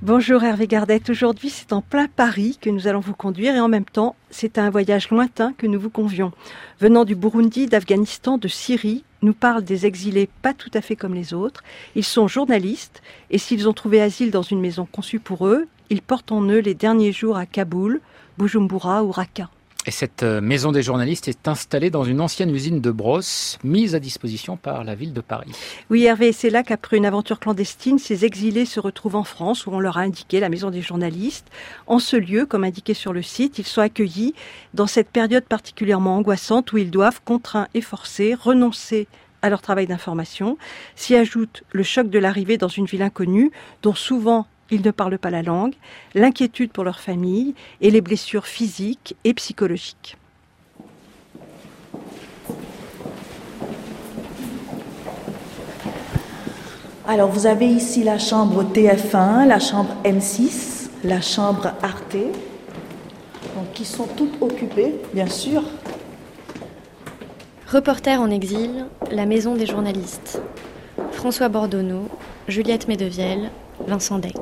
Bonjour Hervé Gardette, aujourd'hui c'est en plein Paris que nous allons vous conduire et en même temps c'est un voyage lointain que nous vous convions. Venant du Burundi, d'Afghanistan, de Syrie, nous parlent des exilés pas tout à fait comme les autres. Ils sont journalistes et s'ils ont trouvé asile dans une maison conçue pour eux, ils portent en eux les derniers jours à Kaboul, Bujumbura ou Raqqa. Et cette maison des journalistes est installée dans une ancienne usine de brosse, mise à disposition par la ville de Paris. Oui Hervé, c'est là qu'après une aventure clandestine, ces exilés se retrouvent en France où on leur a indiqué la maison des journalistes. En ce lieu, comme indiqué sur le site, ils sont accueillis dans cette période particulièrement angoissante où ils doivent, contraints et forcés, renoncer à leur travail d'information. S'y ajoute le choc de l'arrivée dans une ville inconnue dont souvent ils ne parlent pas la langue, l'inquiétude pour leur famille et les blessures physiques et psychologiques. Alors vous avez ici la chambre TF1, la chambre M6, la chambre Arte, donc qui sont toutes occupées, bien sûr. Reporter en exil, la maison des journalistes. François Bordonneau, Juliette Medevielle, Vincent Deck.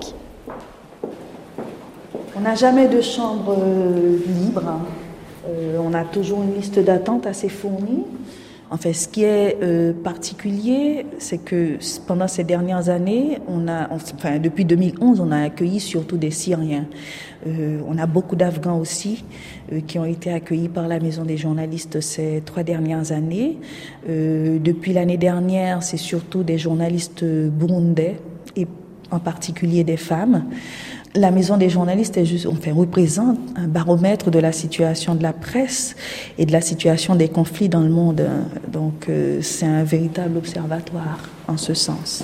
On n'a jamais de chambre libre. On a toujours une liste d'attente assez fournie. En fait, ce qui est particulier, c'est que pendant ces dernières années, depuis 2011, on a accueilli surtout des Syriens. On a beaucoup d'Afghans aussi qui ont été accueillis par la Maison des journalistes ces 3 dernières années. Depuis l'année dernière, c'est surtout des journalistes burundais et en particulier des femmes. La Maison des journalistes représente un baromètre de la situation de la presse et de la situation des conflits dans le monde. Donc c'est un véritable observatoire en ce sens.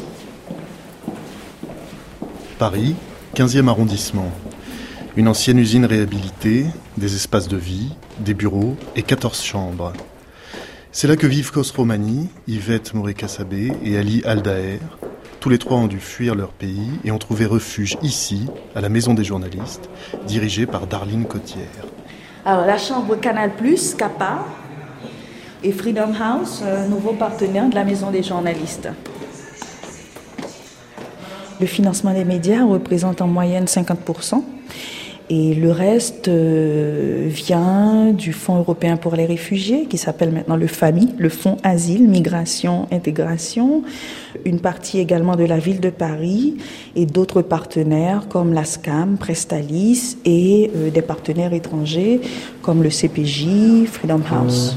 Paris, 15e arrondissement. Une ancienne usine réhabilitée, des espaces de vie, des bureaux et 14 chambres. C'est là que vivent Khosrow Mani, Yvette Moré-Kassabé et Ali Al-Daher. Tous les 3 ont dû fuir leur pays et ont trouvé refuge ici, à la Maison des journalistes, dirigée par Darline Cottière. Alors la chambre Canal+, Kappa et Freedom House, nouveau partenaire de la Maison des journalistes. Le financement des médias représente en moyenne 50%. Et le reste vient du Fonds européen pour les réfugiés, qui s'appelle maintenant le FAMI, le Fonds Asile, Migration, Intégration. Une partie également de la ville de Paris et d'autres partenaires comme la SCAM, Prestalis et des partenaires étrangers comme le CPJ, Freedom House.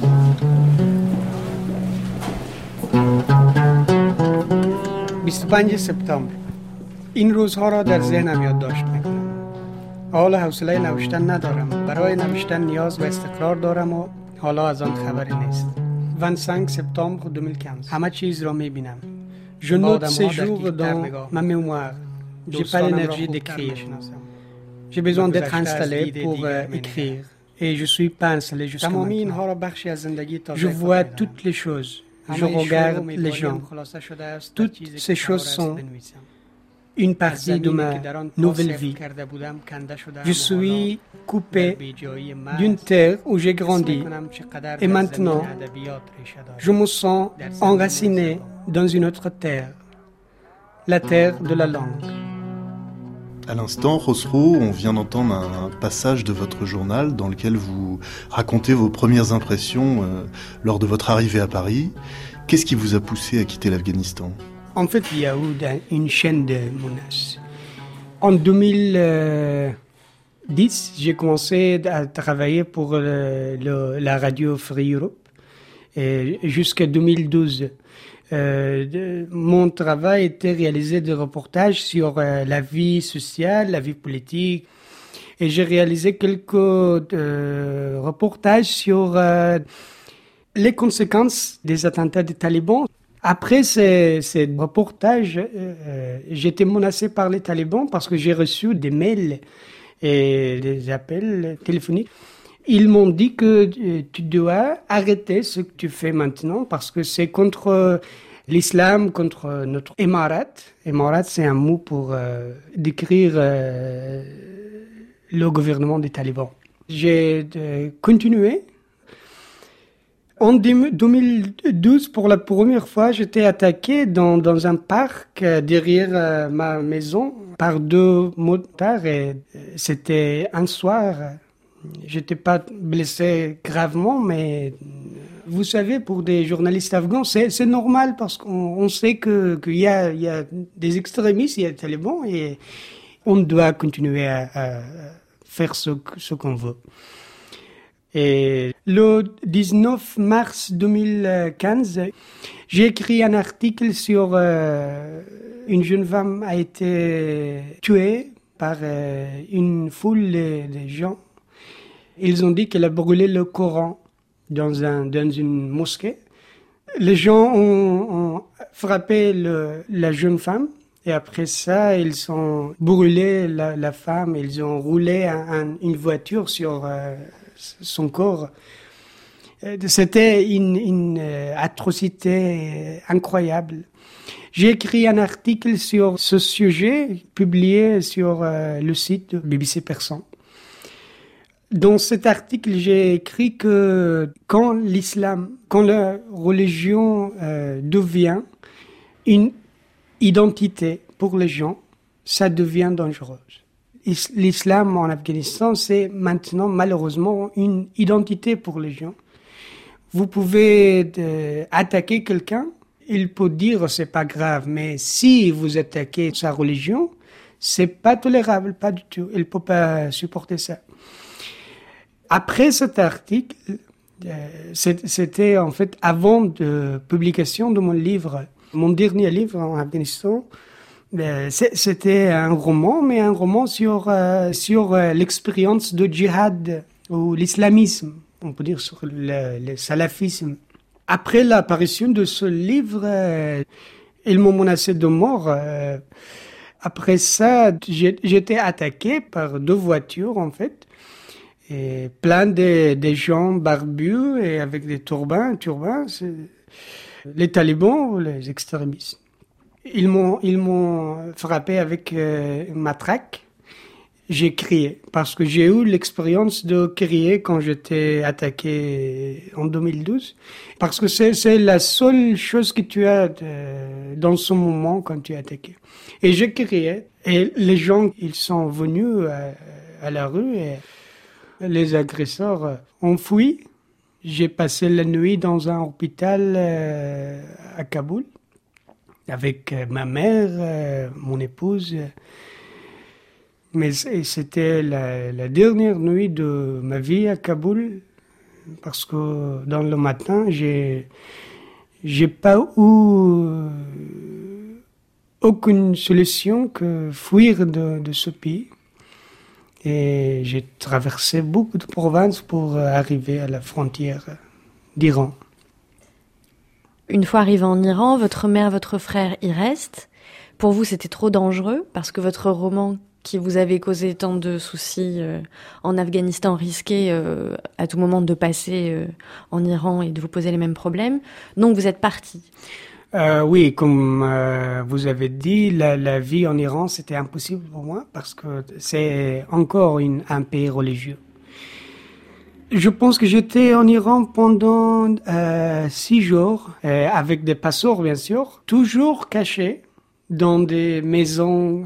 سپتامبر این روزها را در ذهنم یادداشت میکنم. حال حوصله نوشتن ندارم. برای نوشتن نیاز به استقرار دارم و حالا از آن خبری نیست. 25 septembre 2015. همه چیز را میبینم. Je note ces jours dans ma mémoire. J'ai pas l'énergie d'écrire. J'ai besoin d'être installé pour écrire. Et je suis pas installé jusqu'à maintenant. Je vois toutes les choses. Je regarde les gens. Toutes ces choses sont une partie de ma nouvelle vie. Je suis coupé d'une terre où j'ai grandi et maintenant je me sens enraciné dans une autre terre, la terre de la langue. À l'instant, Khosrow, on vient d'entendre un passage de votre journal dans lequel vous racontez vos premières impressions lors de votre arrivée à Paris. Qu'est-ce qui vous a poussé à quitter l'Afghanistan ? En fait, il y a eu une chaîne de menaces. En 2010, j'ai commencé à travailler pour la radio Free Europe jusqu'à 2012. Mon travail était réalisé des reportages sur la vie sociale, la vie politique. Et j'ai réalisé quelques reportages sur les conséquences des attentats des talibans. Après ces reportages, j'étais menacé par les talibans parce que j'ai reçu des mails et des appels téléphoniques. Ils m'ont dit que tu dois arrêter ce que tu fais maintenant parce que c'est contre l'islam, contre notre émirat. Émirat, c'est un mot pour décrire le gouvernement des talibans. J'ai continué. En 2012, pour la première fois, j'étais attaqué dans un parc derrière ma maison par 2 motards et c'était un soir. J'étais pas blessé gravement, mais vous savez, pour des journalistes afghans, c'est normal parce qu'on sait qu'il y a des extrémistes, il y a des talibans et on doit continuer à faire ce qu'on veut. Et le 19 mars 2015, j'ai écrit un article sur une jeune femme a été tuée par une foule de gens. Ils ont dit qu'elle a brûlé le Coran dans une mosquée. Les gens ont frappé la jeune femme et après ça, ils ont brûlé la femme. Ils ont roulé une voiture sur son corps. C'était une atrocité incroyable. J'ai écrit un article sur ce sujet, publié sur le site de BBC Persan. Dans cet article, j'ai écrit que quand la religion devient une identité pour les gens, ça devient dangereux. L'islam en Afghanistan, c'est maintenant malheureusement une identité pour les gens. Vous pouvez attaquer quelqu'un, il peut dire c'est pas grave, mais si vous attaquez sa religion, c'est pas tolérable, pas du tout. Il peut pas supporter ça. Après cet article, c'était en fait avant de publication de mon livre, mon dernier livre en Afghanistan. C'était un roman, mais un roman sur l'expérience de djihad ou l'islamisme, on peut dire sur le salafisme. Après l'apparition de ce livre, ils m'ont menacé de mort. Après ça, j'étais attaqué par 2 voitures en fait. Et plein de gens barbus et avec des turbans, c'est les talibans ou les extrémistes. Ils m'ont frappé avec une matraque. J'ai crié parce que j'ai eu l'expérience de crier quand j'étais attaqué en 2012. Parce que c'est la seule chose que tu as dans ce moment quand tu es attaqué. Et j'ai crié. Et les gens, ils sont venus à la rue et les agresseurs ont fui. J'ai passé la nuit dans un hôpital à Kaboul avec ma mère, mon épouse. Mais c'était la dernière nuit de ma vie à Kaboul parce que dans le matin, j'ai pas eu aucune solution que fuir de ce pays. Et j'ai traversé beaucoup de provinces pour arriver à la frontière d'Iran. Une fois arrivé en Iran, votre mère, votre frère y restent. Pour vous, c'était trop dangereux parce que votre roman qui vous avait causé tant de soucis en Afghanistan risquait à tout moment de passer en Iran et de vous poser les mêmes problèmes. Donc vous êtes parti. Oui, comme vous avez dit, la vie en Iran, c'était impossible pour moi parce que c'est encore un pays religieux. Je pense que j'étais en Iran pendant 6 jours, avec des passeports bien sûr, toujours cachés dans des maisons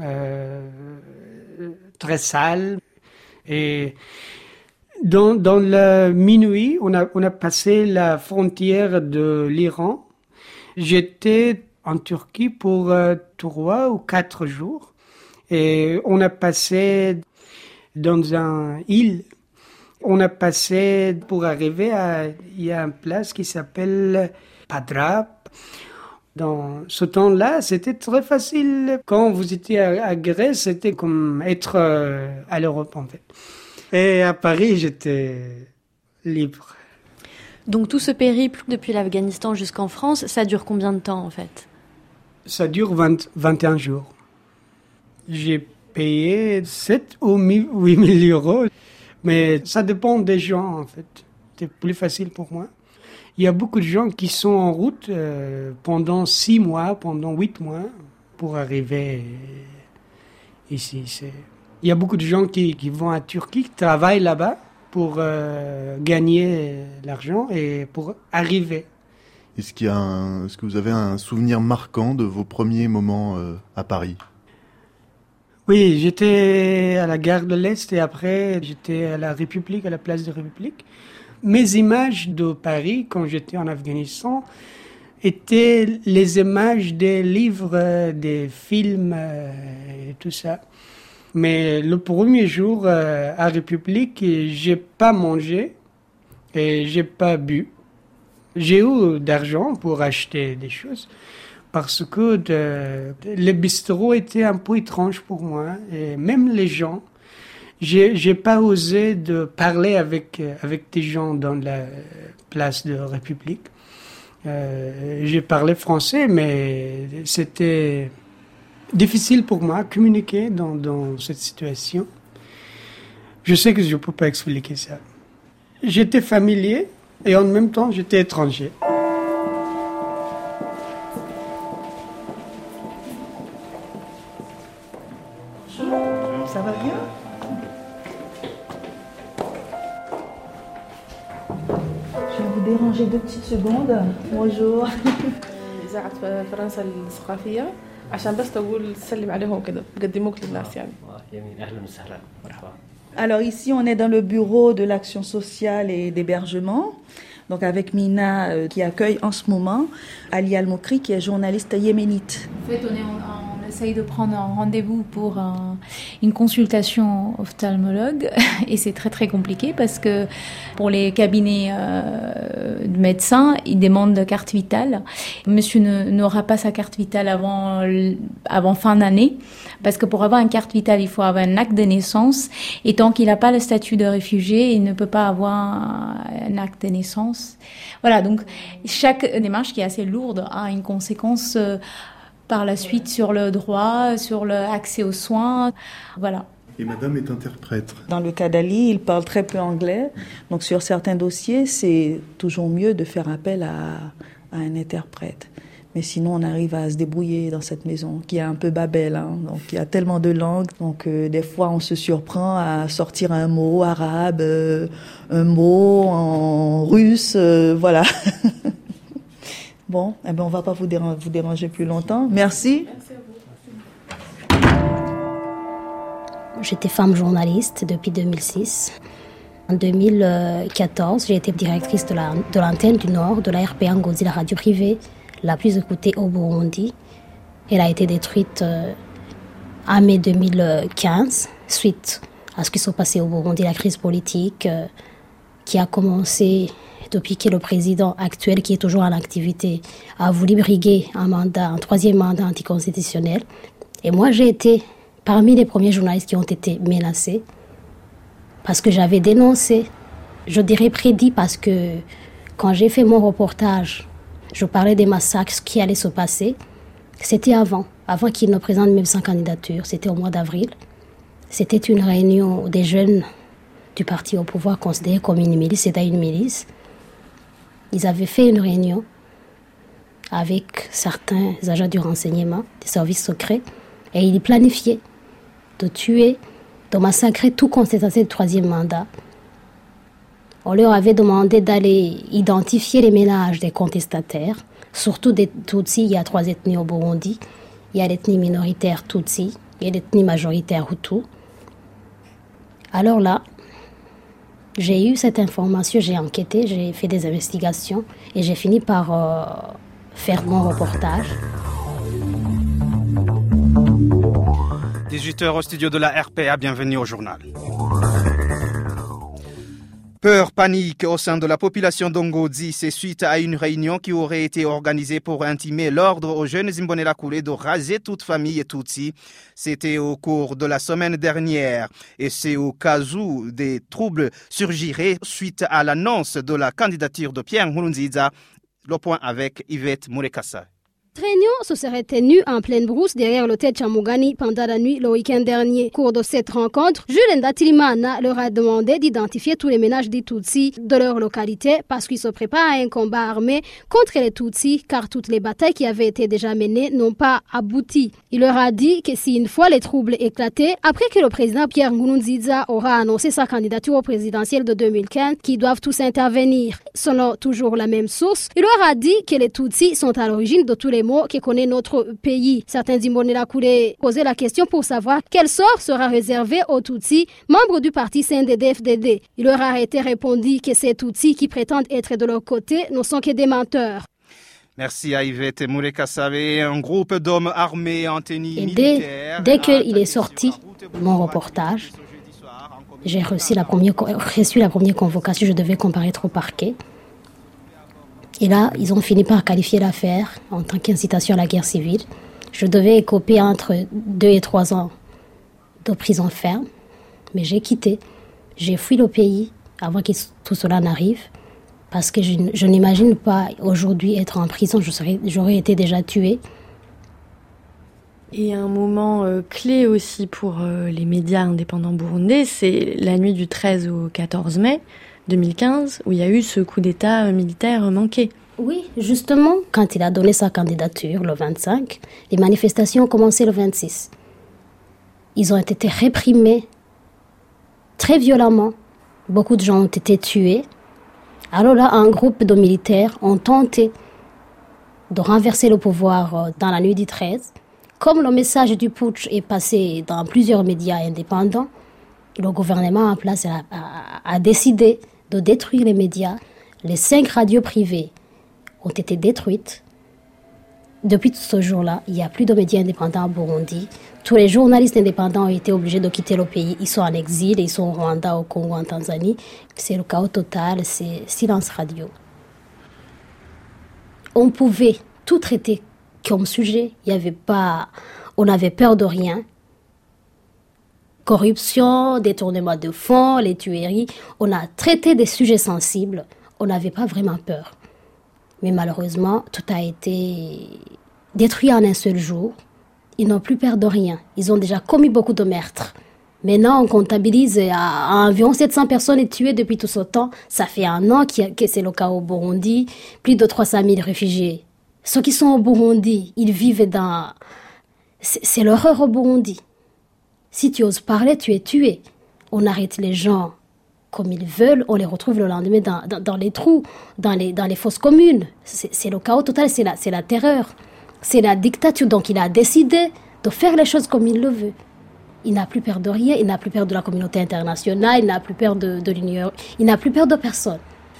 très sales. Et dans la minuit, on a passé la frontière de l'Iran. J'étais en Turquie pour 3 ou 4 jours et on a passé dans une île. On a passé pour arriver il y a une place qui s'appelle Padrap. Dans ce temps-là, c'était très facile. Quand vous étiez à Grèce, c'était comme être à l'Europe en fait. Et à Paris, j'étais libre. Donc tout ce périple depuis l'Afghanistan jusqu'en France, ça dure combien de temps en fait ? Ça dure 21 jours. J'ai payé 7 ou 8 000 euros, mais ça dépend des gens en fait. C'est plus facile pour moi. Il y a beaucoup de gens qui sont en route pendant 6 mois, pendant 8 mois pour arriver ici. Il y a beaucoup de gens qui vont à Turquie, qui travaillent là-bas pour gagner l'argent et pour arriver. Est-ce que vous avez un souvenir marquant de vos premiers moments à Paris ? Oui, j'étais à la gare de l'Est et après j'étais à la République, à la place de la République. Mes images de Paris quand j'étais en Afghanistan étaient les images des livres, des films et tout ça. Mais le premier jour à République, j'ai pas mangé et j'ai pas bu. J'ai eu d'argent pour acheter des choses parce que le bistrot était un peu étrange pour moi et même les gens, j'ai pas osé de parler avec des gens dans la place de République. J'ai parlé français, mais c'était difficile pour moi de communiquer dans cette situation. Je sais que je ne peux pas expliquer ça. J'étais familier et en même temps j'étais étranger. Ça va bien? Je vais vous déranger 2 petites secondes. Bonjour. إذاعة فرنسا الثقافية عشان بس تقول تسلم عليهم كده بقدموك للناس يعني. يمين أهلا وسهلا مرحبا. Alors ici, on est dans le bureau de l'action sociale et d'hébergement. Donc avec Mina qui accueille en ce moment Ali Al-Mokri qui est journaliste yéménite. En fait, on essaye de prendre un rendez-vous pour une consultation ophtalmologue et c'est très très compliqué parce que pour les cabinets de médecins, ils demandent de carte vitale. Monsieur n'aura pas sa carte vitale avant fin d'année parce que pour avoir une carte vitale, il faut avoir un acte de naissance et tant qu'il n'a pas le statut de réfugié, il ne peut pas avoir un acte de naissance. Voilà, donc chaque démarche qui est assez lourde a une conséquence par la suite sur le droit, sur l'accès aux soins, voilà. Et madame est interprète. Dans le cas d'Ali, il parle très peu anglais. Donc sur certains dossiers, c'est toujours mieux de faire appel à un interprète. Mais sinon, on arrive à se débrouiller dans cette maison qui est un peu Babel. Hein. Donc il y a tellement de langues. Donc des fois, on se surprend à sortir un mot arabe, un mot en russe, voilà. Bon, eh ben on va pas vous déranger plus longtemps. Merci. Merci à vous. J'étais femme journaliste depuis 2006. En 2014, j'ai été directrice de l'antenne du Nord de la RPA Ngozi, la radio privée la plus écoutée au Burundi. Elle a été détruite en mai 2015 suite à ce qui s'est passé au Burundi, la crise politique qui a commencé depuis que le président actuel, qui est toujours en activité, a voulu briguer un 3e mandat anticonstitutionnel. Et moi, j'ai été parmi les premiers journalistes qui ont été menacés parce que j'avais dénoncé, je dirais prédit, parce que quand j'ai fait mon reportage, je parlais des massacres qui allaient se passer. C'était avant qu'il ne présente même sa candidature, c'était au mois d'avril. C'était une réunion des jeunes du parti au pouvoir considéré comme une milice, c'était une milice. Ils avaient fait une réunion avec certains agents du renseignement, des services secrets, et ils planifiaient de tuer, de massacrer tout contestataire du 3e mandat. On leur avait demandé d'aller identifier les ménages des contestataires, surtout des Tutsis. Il y a 3 ethnies au Burundi. Il y a l'ethnie minoritaire Tutsi, il y a l'ethnie majoritaire Hutu. Alors là, j'ai eu cette information, j'ai enquêté, j'ai fait des investigations et j'ai fini par faire mon reportage. 18h au studio de la RPA, bienvenue au journal. Peur, panique au sein de la population d'Ongozi, c'est suite à une réunion qui aurait été organisée pour intimer l'ordre aux jeunes Imbonerakure de raser toute famille Tutsi. C'était au cours de la semaine dernière et c'est au cas où des troubles surgiraient suite à l'annonce de la candidature de Pierre Nkurunziza. Le point avec Yvette Mourekassa. Réunion se serait tenue en pleine brousse derrière l'hôtel Chamugani pendant la nuit le week-end dernier. Au cours de cette rencontre, Jules Ndatilimana leur a demandé d'identifier tous les ménages des Tutsis de leur localité parce qu'ils se préparent à un combat armé contre les Tutsis car toutes les batailles qui avaient été déjà menées n'ont pas abouti. Il leur a dit que si une fois les troubles éclataient, après que le président Pierre Nkurunziza aura annoncé sa candidature au présidentiel de 2015, qu'ils doivent tous intervenir. Selon toujours la même source, il leur a dit que les Tutsis sont à l'origine de tous les maux que connaît notre pays. Certains d'Imbonerakure posaient la question pour savoir quel sort sera réservé aux Tutsis, membres du parti CNDD-FDD. Il leur a été répondu que ces Tutsis qui prétendent être de leur côté ne sont que des menteurs. Merci à Yvette Mourekassabe. Un groupe d'hommes armés en tenue militaire. Dès qu'il est sorti, mon reportage, j'ai reçu la première convocation, je devais comparaître au parquet. Et là, ils ont fini par qualifier l'affaire en tant qu'incitation à la guerre civile. Je devais écoper entre 2 et 3 ans de prison ferme, mais j'ai quitté. J'ai fui le pays avant que tout cela n'arrive, parce que je n'imagine pas aujourd'hui être en prison, j'aurais été déjà tuée. Et un moment clé aussi pour les médias indépendants burundais, c'est la nuit du 13 au 14 mai 2015, où il y a eu ce coup d'État militaire manqué. Oui, justement, quand il a donné sa candidature le 25, les manifestations ont commencé le 26. Ils ont été réprimés très violemment. Beaucoup de gens ont été tués. Alors là, un groupe de militaires ont tenté de renverser le pouvoir dans la nuit du 13. Comme le message du putsch est passé dans plusieurs médias indépendants, le gouvernement en place a décidé de détruire les médias. Les 5 radios privées ont été détruites. Depuis ce jour-là, il n'y a plus de médias indépendants au Burundi. Tous les journalistes indépendants ont été obligés de quitter le pays. Ils sont en exil, ils sont au Rwanda, au Congo, en Tanzanie. C'est le chaos total, c'est silence radio. On pouvait tout traiter comme sujet. On n'avait peur de rien. Corruption, détournement de fonds, les tueries. On a traité des sujets sensibles. On n'avait pas vraiment peur. Mais malheureusement, tout a été détruit en un seul jour. Ils n'ont plus peur de rien. Ils ont déjà commis beaucoup de meurtres. Maintenant, on comptabilise à environ 700 personnes tuées depuis tout ce temps. Ça fait 1 an que c'est le cas au Burundi. Plus de 300 000 réfugiés. Ceux qui sont au Burundi, ils vivent dans... C'est l'horreur au Burundi. Si tu oses parler, tu es tué. On arrête les gens comme ils veulent, on les retrouve le lendemain dans les trous, dans les fosses communes. C'est le chaos total, c'est la terreur. C'est la dictature. Donc il a décidé de faire les choses comme il le veut. Il n'a plus peur de rien, il n'a plus peur de la communauté internationale, il n'a plus peur de l'Union, il n'a plus peur de personne.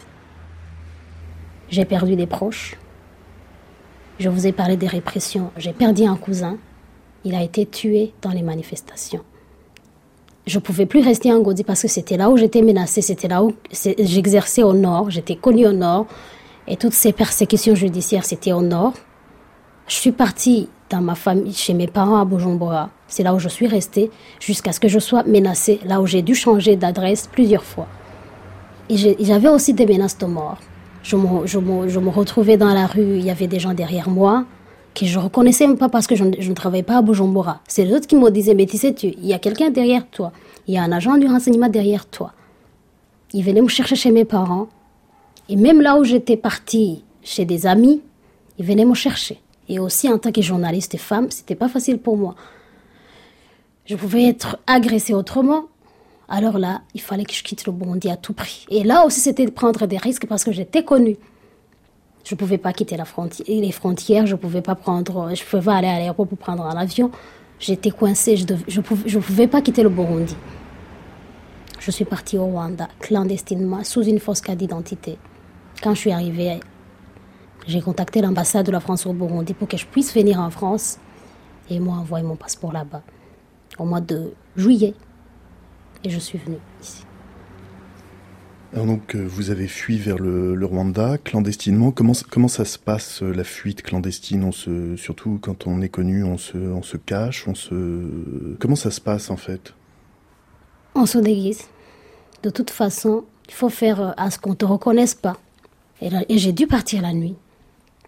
J'ai perdu des proches. Je vous ai parlé des répressions. J'ai perdu un cousin. Il a été tué dans les manifestations. Je ne pouvais plus rester en Godi parce que c'était là où j'étais menacée, c'était là où j'exerçais au nord, j'étais connue au nord. Et toutes ces persécutions judiciaires, c'était au nord. Je suis partie dans ma famille, chez mes parents à Bujumbura. C'est là où je suis restée jusqu'à ce que je sois menacée, là où j'ai dû changer d'adresse plusieurs fois. Et j'avais aussi des menaces de mort. Je me retrouvais dans la rue, il y avait des gens derrière moi que je ne reconnaissais même pas parce que je ne travaillais pas à Bujumbura. C'est les autres qui me disaient, mais tu sais, il y a quelqu'un derrière toi. Il y a un agent du renseignement derrière toi. Ils venaient me chercher chez mes parents. Et même là où j'étais partie chez des amis, ils venaient me chercher. Et aussi en tant que journaliste femme, c'était pas facile pour moi. Je pouvais être agressée autrement. Alors là, il fallait que je quitte le Burundi à tout prix. Et là aussi, c'était de prendre des risques parce que j'étais connue. Je ne pouvais pas quitter les frontières, je ne pouvais pas aller à l'aéroport pour prendre un avion. J'étais coincée, je ne pouvais pas quitter le Burundi. Je suis partie au Rwanda, clandestinement, sous une fausse carte d'identité. Quand je suis arrivée, j'ai contacté l'ambassade de la France au Burundi pour que je puisse venir en France. Et ils m'ont envoyé mon passeport là-bas, au mois de juillet. Et je suis venue ici. Alors donc, vous avez fui vers le Rwanda clandestinement. Comment ça se passe, la fuite clandestine? Surtout quand on est connu, on se cache, Comment ça se passe en fait? On se déguise. De toute façon, il faut faire à ce qu'on ne te reconnaisse pas. Et j'ai dû partir la nuit.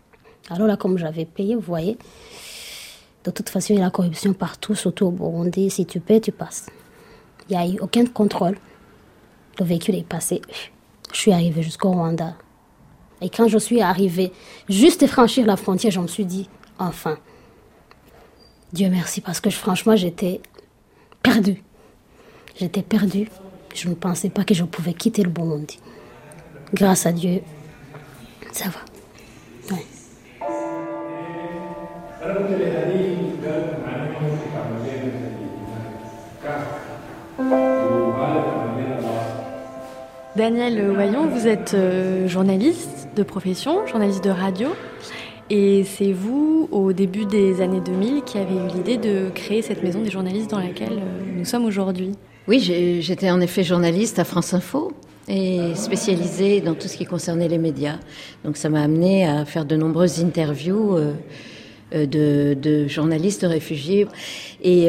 Alors là, comme j'avais payé, vous voyez, de toute façon, il y a la corruption partout, surtout au Burundi. Si tu payes, tu passes. Il n'y a eu aucun contrôle. Le véhicule est passé. Je suis arrivée jusqu'au Rwanda. Et quand je suis arrivée, juste franchir la frontière, je me suis dit, enfin, Dieu merci, parce que franchement, j'étais perdue. J'étais perdue. Je ne pensais pas que je pouvais quitter le Burundi. Grâce à Dieu, ça va. Ouais. Daniel Wayon, vous êtes journaliste de profession, journaliste de radio, et c'est vous, au début des années 2000, qui avez eu l'idée de créer cette maison des journalistes dans laquelle nous sommes aujourd'hui. Oui, j'étais en effet journaliste à France Info et spécialisée dans tout ce qui concernait les médias. Donc ça m'a amenée à faire de nombreuses interviews de journalistes réfugiés. Et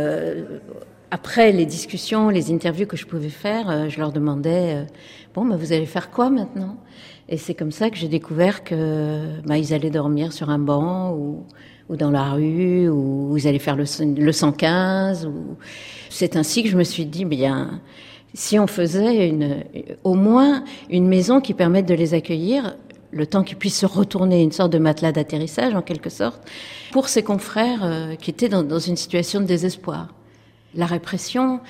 après les discussions, les interviews que je pouvais faire, je leur demandais vous allez faire quoi maintenant? Et c'est comme ça que j'ai découvert que ils allaient dormir sur un banc ou dans la rue, ou ils allaient faire le 115. C'est ainsi que je me suis dit, si on faisait au moins une maison qui permette de les accueillir, le temps qu'ils puissent se retourner, une sorte de matelas d'atterrissage en quelque sorte, pour ces confrères qui étaient dans une situation de désespoir. La répression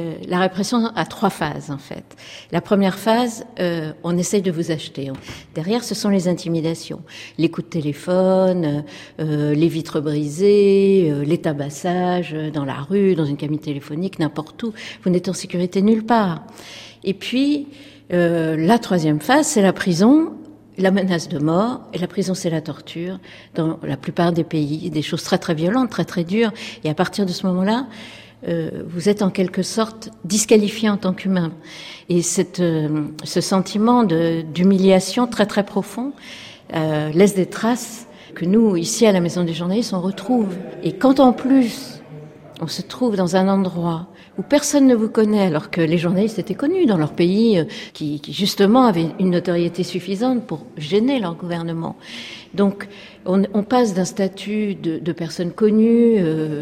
a 3 phases en fait. La première phase, on essaye de vous acheter. Derrière, ce sont les intimidations, les coups de téléphone, les vitres brisées, les tabassages dans la rue, dans une cabine téléphonique, n'importe où. Vous n'êtes en sécurité nulle part. Et puis, la 3e phase, c'est la prison. La menace de mort, et la prison c'est la torture, dans la plupart des pays, des choses très très violentes, très très dures, et à partir de ce moment-là, vous êtes en quelque sorte disqualifié en tant qu'humain. Et ce sentiment d'humiliation très très profond laisse des traces que nous, ici à la Maison des journalistes, on retrouve. Et quand en plus, on se trouve dans un endroit où personne ne vous connaît, alors que les journalistes étaient connus dans leur pays, qui justement avaient une notoriété suffisante pour gêner leur gouvernement. Donc, on passe d'un statut de personne connue,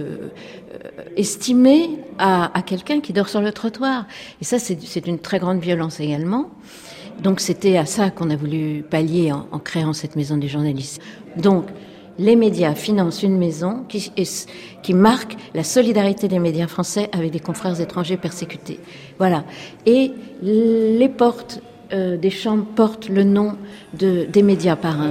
estimée, à quelqu'un qui dort sur le trottoir. Et ça, c'est une très grande violence également. Donc, c'était à ça qu'on a voulu pallier en créant cette maison des journalistes. Donc, les médias financent une maison qui marque la solidarité des médias français avec des confrères étrangers persécutés. Voilà. Et les portes des chambres portent le nom des médias parrains.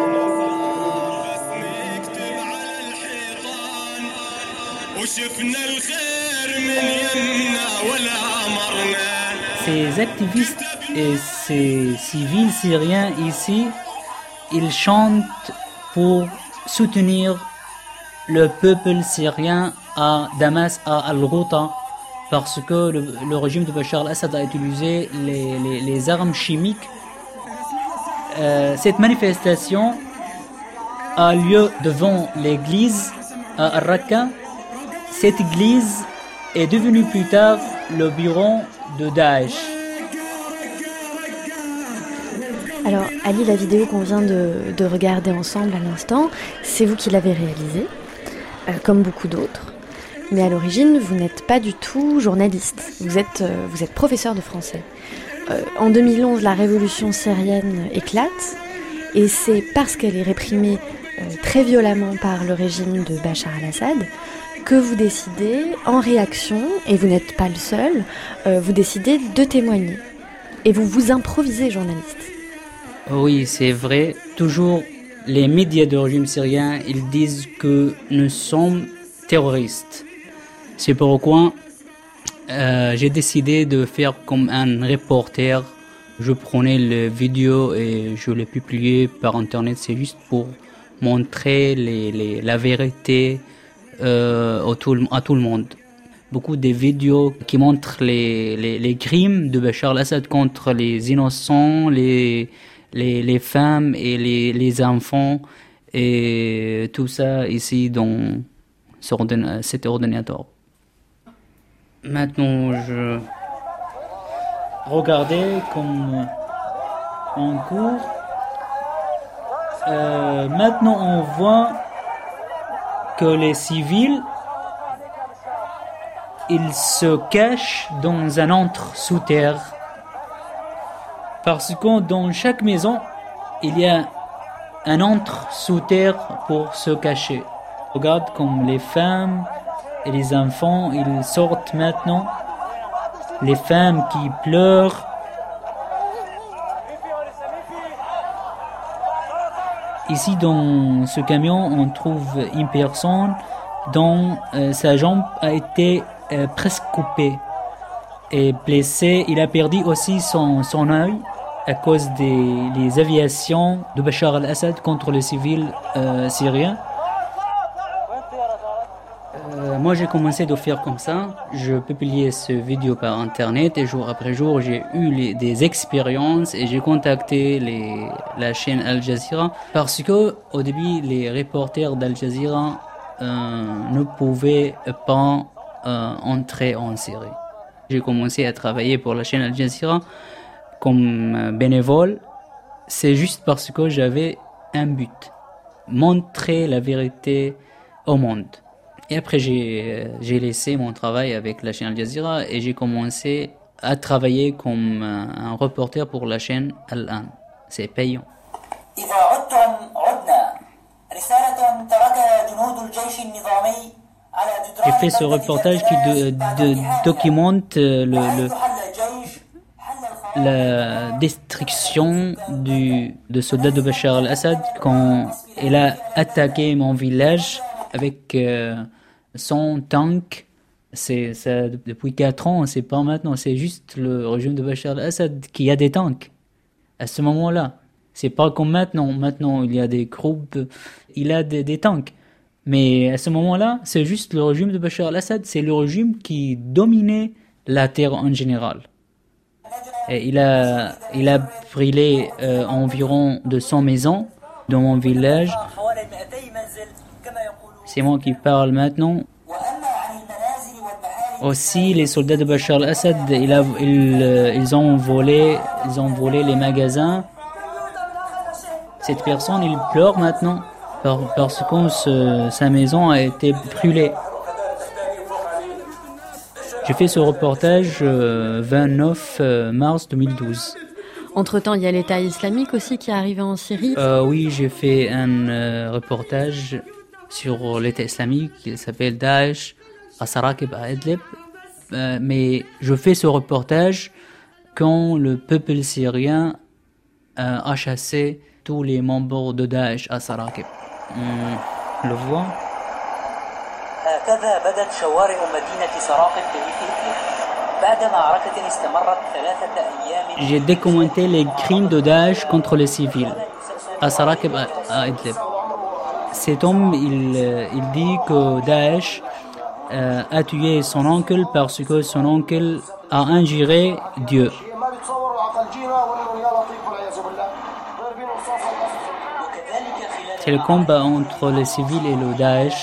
Ces activistes et ces civils syriens ici, ils chantent pour soutenir le peuple syrien à Damas, à Al-Ghouta, parce que le régime de Bachar al-Assad a utilisé les armes chimiques. Cette manifestation a lieu devant l'église à Al-Raqqa. Cette église est devenue plus tard le bureau de Daesh. Alors, Ali, la vidéo qu'on vient de regarder ensemble à l'instant, c'est vous qui l'avez réalisée, comme beaucoup d'autres. Mais à l'origine, vous n'êtes pas du tout journaliste. Vous êtes professeur de français. En 2011, la révolution syrienne éclate, et c'est parce qu'elle est réprimée très violemment par le régime de Bachar al-Assad que vous décidez, en réaction, et vous n'êtes pas le seul, vous décidez de témoigner. Et vous vous improvisez journaliste. Oui, c'est vrai. Toujours, les médias de régime syrien, ils disent que nous sommes terroristes. C'est pourquoi j'ai décidé de faire comme un reporter. Je prenais les vidéos et je les publiais par Internet. C'est juste pour montrer la vérité à tout le monde. Beaucoup de vidéos qui montrent les crimes de Bachar al-Assad contre les innocents, les femmes et les enfants, et tout ça ici dans cet ordinateur. Maintenant, je regardais comme en cours maintenant on voit que les civils, ils se cachent dans un antre sous terre. Parce que dans chaque maison, il y a un antre sous terre pour se cacher. Regarde comme les femmes et les enfants, ils sortent maintenant. Les femmes qui pleurent. Ici, dans ce camion, on trouve une personne dont sa jambe a été presque coupée et blessée. Il a perdu aussi son œil à cause des aviations de Bachar al-Assad contre les civils syriens. Moi, j'ai commencé de faire comme ça. Je publiais ce vidéo par Internet et jour après jour, j'ai eu des expériences et j'ai contacté la chaîne Al Jazeera parce que au début, les reporters d'Al Jazeera ne pouvaient pas entrer en Syrie. J'ai commencé à travailler pour la chaîne Al Jazeera comme bénévole. C'est juste parce que j'avais un but, montrer la vérité au monde. Et après, j'ai laissé mon travail avec la chaîne Al Jazeera et j'ai commencé à travailler comme un reporter pour la chaîne Al-An. C'est payant. J'ai fait ce reportage qui documente la destruction de soldats de Bachar al-Assad quand il a attaqué mon village avec son tank. C'est ça depuis 4 ans, c'est pas maintenant, c'est juste le régime de Bachar al-Assad qui a des tanks à ce moment-là. C'est pas comme maintenant. Maintenant, il y a des groupes, il a des tanks. Mais à ce moment-là, c'est juste le régime de Bachar al-Assad, c'est le régime qui dominait la terre en général. Et il a brûlé environ 200 maisons dans mon village. C'est moi qui parle maintenant. Aussi, les soldats de Bachar al-Assad, ils ont volé les magasins. Cette personne, il pleure maintenant parce que sa maison a été brûlée. J'ai fait ce reportage 29 mars 2012. Entre-temps, il y a l'État islamique aussi qui est arrivé en Syrie. Oui, j'ai fait un reportage sur l'État islamique qui s'appelle Daesh à Sarakib, à Idlib. Mais je fais ce reportage quand le peuple syrien a chassé tous les membres de Daesh à Sarakib. On le voit. J'ai documenté les crimes de Daesh contre les civils à Sarakib, à Idlib. Cet homme, il dit que Daesh a tué son oncle parce que son oncle a injuré Dieu. C'est le combat entre les civils et le Daesh.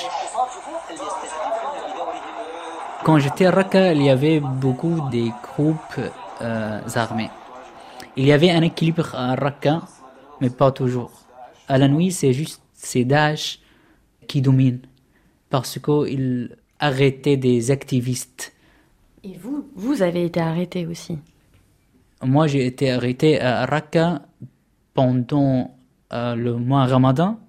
Quand j'étais à Raqqa, il y avait beaucoup de groupes armés. Il y avait un équilibre à Raqqa, mais pas toujours. À la nuit, c'est Daesh qui domine parce qu'ils arrêtaient des activistes. Et vous avez été arrêté aussi? Moi, j'ai été arrêté à Raqqa pendant le mois Ramadan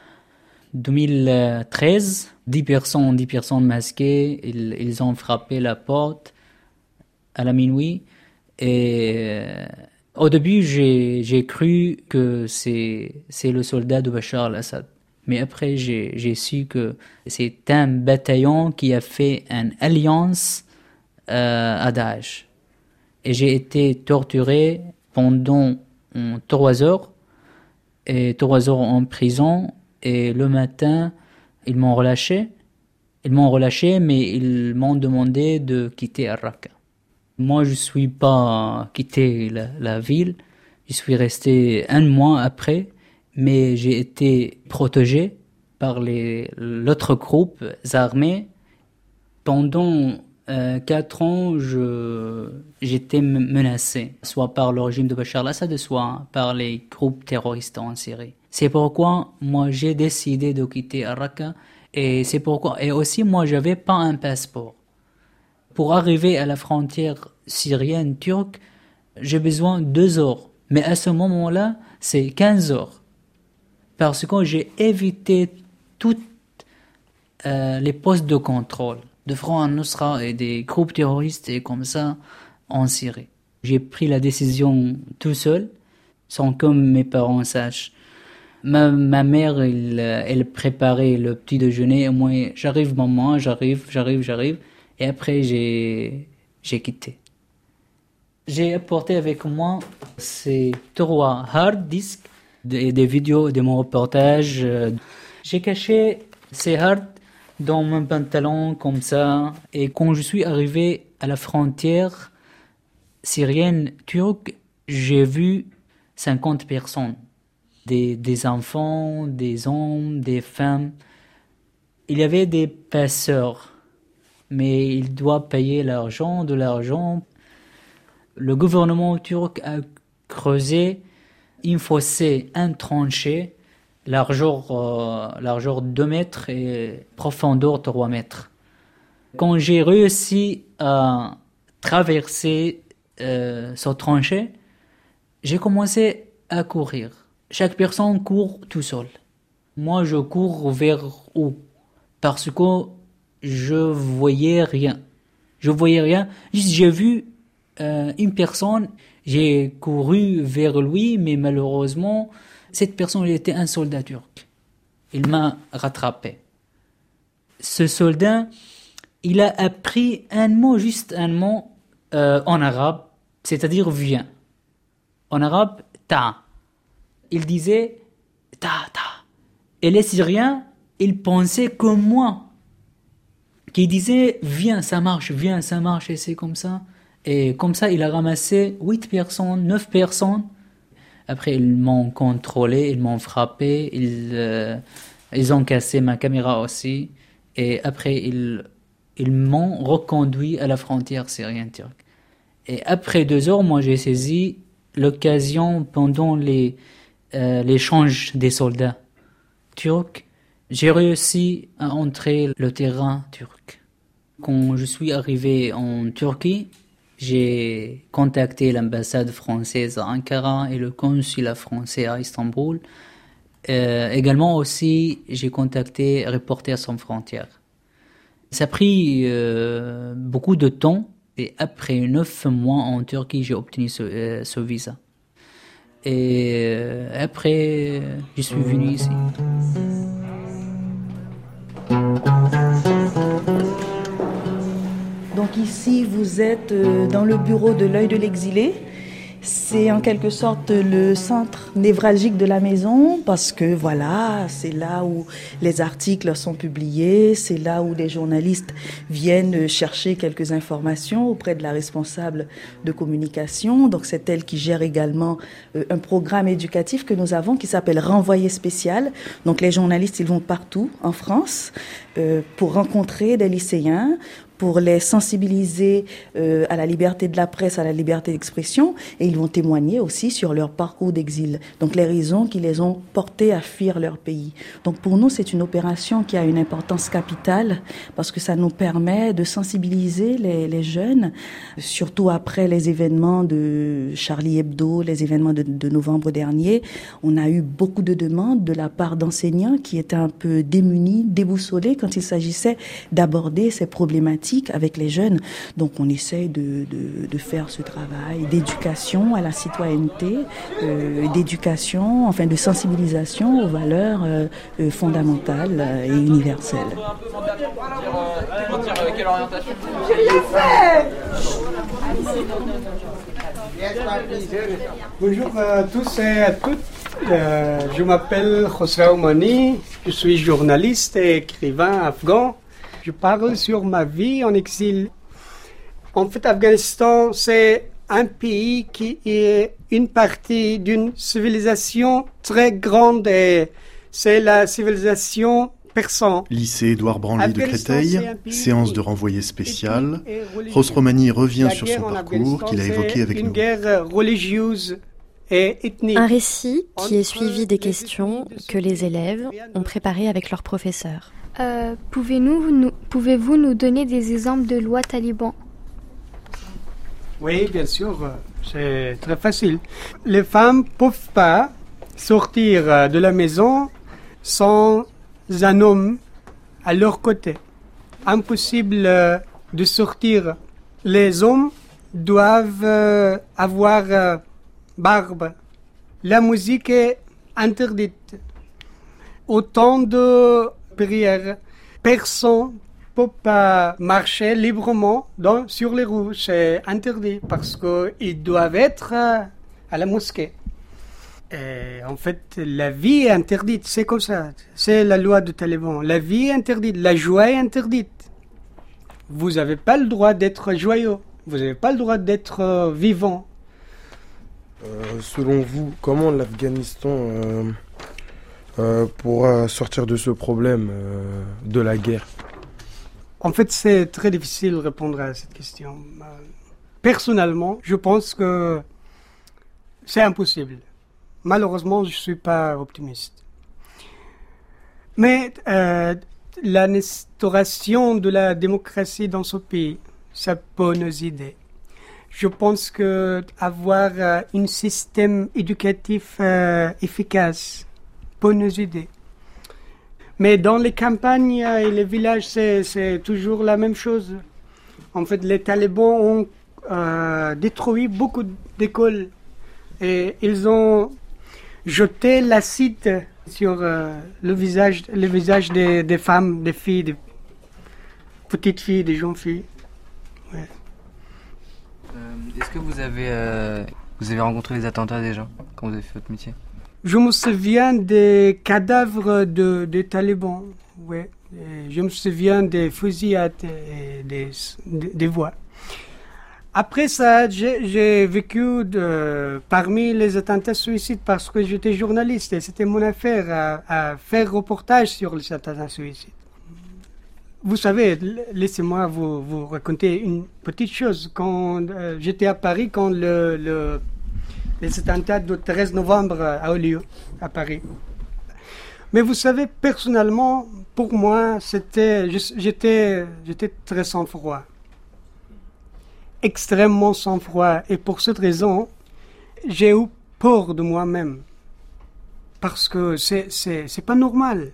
2013. 10 personnes masquées, ils ont frappé la porte à la minuit. Et au début, j'ai cru que c'est le soldat de Bachar al-Assad. Mais après, j'ai su que c'est un bataillon qui a fait une alliance à Daesh. Et j'ai été torturé pendant 3 heures. Et 3 heures en prison. Et le matin, ils m'ont relâché, mais ils m'ont demandé de quitter Raqqa. Moi, je suis pas quitté la ville. Je suis resté 1 mois après, mais j'ai été protégé par l'autre groupe armé. Pendant 4 ans, j'étais menacé, soit par le régime de Bachar al-Assad, soit par les groupes terroristes en Syrie. C'est pourquoi moi j'ai décidé de quitter Raqqa et c'est pourquoi et aussi moi j'avais pas un passeport. Pour arriver à la frontière syrienne turque, j'ai besoin de 2 heures. Mais à ce moment-là, c'est 15 heures. Parce que j'ai évité toutes les postes de contrôle de Front al-Nusra et des groupes terroristes et comme ça en Syrie. J'ai pris la décision tout seul, sans que mes parents sachent. Ma mère, elle préparait le petit déjeuner. Et moi, j'arrive maman, j'arrive. Et après, j'ai quitté. J'ai apporté avec moi ces 3 hard disks, des vidéos de mon reportage. J'ai caché ces hard dans mon pantalon comme ça. Et quand je suis arrivé à la frontière syrienne turque, j'ai vu 50 personnes. Des enfants, des hommes, des femmes. Il y avait des passeurs, mais ils doivent payer de l'argent. Le gouvernement turc a creusé une fossé, une tranchée, largeur 2 mètres et profondeur 3 mètres. Quand j'ai réussi à traverser cette tranchée, j'ai commencé à courir. Chaque personne court tout seul. Moi, je cours vers où? Parce que je voyais rien. Juste, j'ai vu une personne, j'ai couru vers lui, mais malheureusement, cette personne elle était un soldat turc. Il m'a rattrapé. Ce soldat, il a appris juste un mot en arabe, c'est-à-dire viens. En arabe, ta. Il disait ta. Et les Syriens, ils pensaient comme moi, qui disaient viens, ça marche, et c'est comme ça. Et comme ça, il a ramassé 8 personnes, 9 personnes. Après, ils m'ont contrôlé, ils m'ont frappé, ils ont cassé ma caméra aussi. Et après, ils m'ont reconduit à la frontière syrienne-turque. Et après 2 heures, moi, j'ai saisi l'occasion pendant l'échange des soldats turcs. J'ai réussi à entrer le terrain turc. Quand je suis arrivé en Turquie, j'ai contacté l'ambassade française à Ankara et le consulat français à Istanbul. Également aussi, j'ai contacté Reporters sans frontières. Ça a pris beaucoup de temps et après 9 mois en Turquie, j'ai obtenu ce visa. Et après, je suis venu ici. Donc ici, vous êtes dans le bureau de l'œil de l'exilé. C'est en quelque sorte le centre névralgique de la maison parce que voilà, c'est là où les articles sont publiés, c'est là où les journalistes viennent chercher quelques informations auprès de la responsable de communication. Donc c'est elle qui gère également un programme éducatif que nous avons qui s'appelle Renvoyé spécial. Donc les journalistes, ils vont partout en France pour rencontrer des lycéens, pour les sensibiliser à la liberté de la presse, à la liberté d'expression, et ils vont témoigner aussi sur leur parcours d'exil, donc les raisons qui les ont portés à fuir leur pays. Donc pour nous, c'est une opération qui a une importance capitale, parce que ça nous permet de sensibiliser les jeunes, surtout après les événements de Charlie Hebdo, les événements de novembre dernier. On a eu beaucoup de demandes de la part d'enseignants qui étaient un peu démunis, déboussolés quand il s'agissait d'aborder ces problématiques avec les jeunes. Donc on essaye de faire ce travail d'éducation à la citoyenneté, d'éducation, enfin de sensibilisation aux valeurs fondamentales et universelles. Quelle orientation? J'ai rien fait. Bonjour à tous et à toutes. Je m'appelle Khosrau Mani, je suis journaliste et écrivain afghan. Je parle sur ma vie en exil. En fait, Afghanistan, c'est un pays qui est une partie d'une civilisation très grande et c'est la civilisation persane. Lycée Édouard Branly de Créteil, séance de renvoyé spécial. Khosrau Mani revient sur son parcours qu'il a évoqué avec nous. Une guerre religieuse et ethnique. Un récit qui est suivi des questions que les élèves ont préparées avec leurs professeurs. Pouvez-vous nous donner des exemples de lois talibans? Oui, bien sûr, c'est très facile. Les femmes ne peuvent pas sortir de la maison sans un homme à leur côté. Impossible de sortir. Les hommes doivent avoir barbe. La musique est interdite. Autant de prières. Personne ne peut pas marcher librement sur les rues. C'est interdit parce qu'ils doivent être à la mosquée. Et en fait, la vie est interdite, c'est comme ça. C'est la loi de Taliban. La vie est interdite, la joie est interdite. Vous n'avez pas le droit d'être joyeux. Vous n'avez pas le droit d'être vivant. Selon vous, comment l'Afghanistan pourra sortir de ce problème de la guerre? En fait, c'est très difficile de répondre à cette question. Personnellement, je pense que c'est impossible. Malheureusement, je ne suis pas optimiste. Mais l'instauration de la démocratie dans ce pays, ça peut nous aider. Je pense qu'avoir un système éducatif efficace peut nous aider. Mais dans les campagnes et les villages, c'est toujours la même chose. En fait, les talibans ont détruit beaucoup d'écoles et ils ont jeté l'acide sur le visage des femmes, des filles, des petites filles, des jeunes filles. Ouais. Est-ce que vous avez rencontré des attentats déjà quand vous avez fait votre métier? Je me souviens des cadavres des talibans, ouais. Et je me souviens des fusillades et des voix. Après ça, j'ai vécu parmi les attentats suicides parce que j'étais journaliste et c'était mon affaire à faire reportage sur les attentats suicides. Vous savez, laissez-moi vous raconter une petite chose. Quand j'étais à Paris, quand les attentats du 13 novembre a eu lieu à Paris. Mais vous savez, personnellement, pour moi, j'étais très sang-froid. Extrêmement sang-froid. Et pour cette raison, j'ai eu peur de moi-même. Parce que c'est pas normal.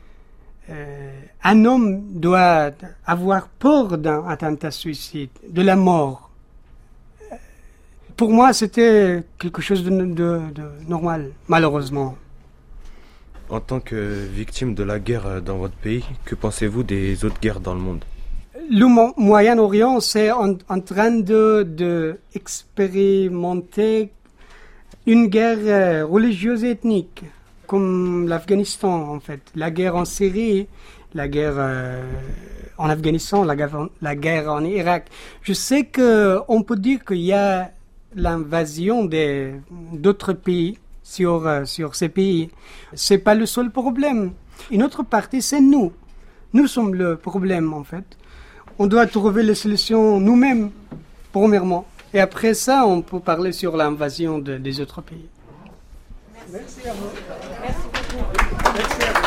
Un homme doit avoir peur d'un attentat suicide, de la mort. Pour moi, c'était quelque chose de normal, malheureusement. En tant que victime de la guerre dans votre pays, que pensez-vous des autres guerres dans le monde? Le Moyen-Orient, c'est en train de expérimenter une guerre religieuse et ethnique, comme l'Afghanistan, en fait. La guerre en Syrie, la guerre en Afghanistan, la guerre en Irak. Je sais qu'on peut dire qu'il y a l'invasion d'autres pays sur ces pays. C'est pas le seul problème. Une autre partie, c'est nous. Nous sommes le problème, en fait. On doit trouver les solutions nous-mêmes, premièrement. Et après ça, on peut parler sur l'invasion des autres pays. Merci à vous. Merci beaucoup. Merci à vous.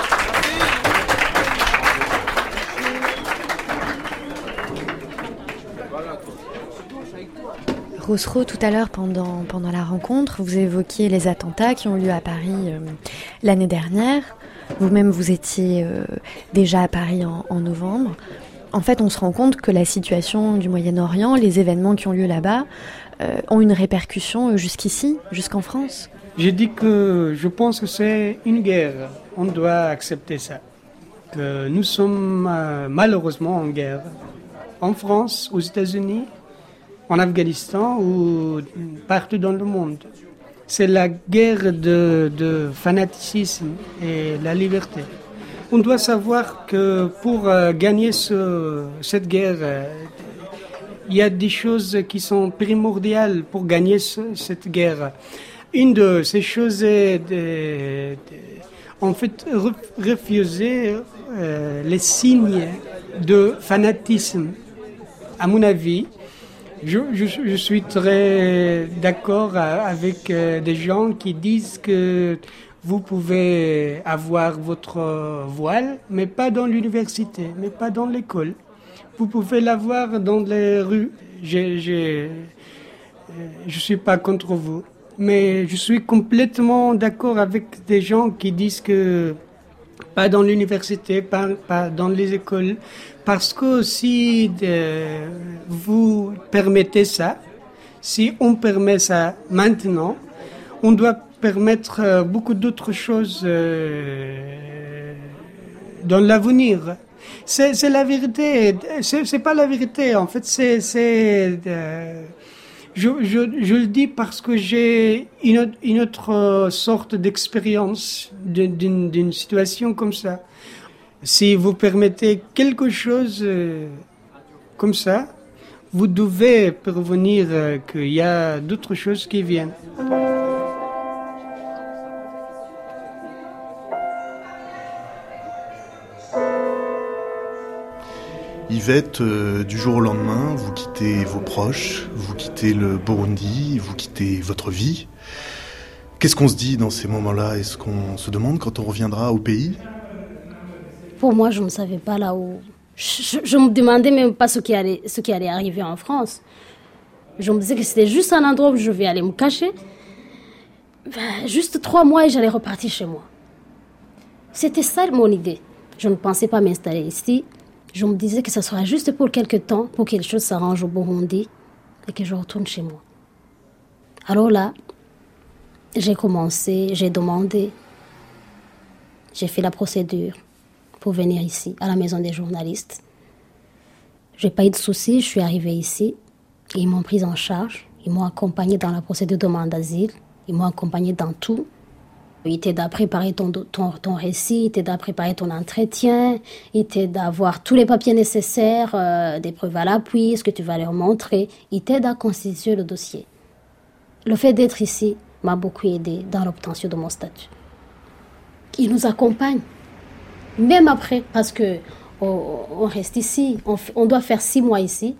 Rousseau, tout à l'heure, pendant la rencontre, vous évoquiez les attentats qui ont lieu à Paris l'année dernière. Vous-même, vous étiez déjà à Paris en novembre. En fait, on se rend compte que la situation du Moyen-Orient, les événements qui ont lieu là-bas, ont une répercussion jusqu'ici, jusqu'en France. J'ai dit que je pense que c'est une guerre. On doit accepter ça. Que nous sommes malheureusement en guerre. En France, aux États-Unis, en Afghanistan ou partout dans le monde. C'est la guerre de fanatisme et la liberté. On doit savoir que pour gagner cette guerre, il y a des choses qui sont primordiales pour gagner cette guerre. Une de ces choses est en fait refuser les signes de fanatisme. À mon avis, Je suis très d'accord avec des gens qui disent que vous pouvez avoir votre voile, mais pas dans l'université, mais pas dans l'école. Vous pouvez l'avoir dans les rues. Je suis pas contre vous, mais je suis complètement d'accord avec des gens qui disent que pas dans l'université, pas dans les écoles, parce que si vous permettez ça, si on permet ça maintenant, on doit permettre beaucoup d'autres choses dans l'avenir. C'est la vérité. C'est pas la vérité. En fait, je le dis parce que j'ai une autre sorte d'expérience d'une situation comme ça. Si vous permettez quelque chose comme ça, vous devez prévenir qu'il y a d'autres choses qui viennent. Yvette, du jour au lendemain, vous quittez vos proches, vous quittez le Burundi, vous quittez votre vie. Qu'est-ce qu'on se dit dans ces moments-là? Est-ce qu'on se demande quand on reviendra au pays? Pour moi, je ne savais pas là où... Je me demandais même pas ce qui allait arriver en France. Je me disais que c'était juste un endroit où je vais aller me cacher. Juste 3 mois et j'allais repartir chez moi. C'était ça mon idée. Je ne pensais pas m'installer ici. Je me disais que ce sera juste pour quelque temps, pour que les choses s'arrangent au Burundi et que je retourne chez moi. Alors là, j'ai commencé, j'ai demandé, j'ai fait la procédure pour venir ici, à la maison des journalistes. Je n'ai pas eu de soucis, je suis arrivée ici. Ils m'ont prise en charge, ils m'ont accompagnée dans la procédure de demande d'asile, ils m'ont accompagnée dans tout. Ils t'aident à préparer ton récit, ils t'aident à préparer ton entretien, ils t'aident à avoir tous les papiers nécessaires, des preuves à l'appui, ce que tu vas leur montrer. Ils t'aident à constituer le dossier. Le fait d'être ici m'a beaucoup aidé dans l'obtention de mon statut. Ils nous accompagnent, même après, parce que on reste ici, on doit faire 6 mois ici.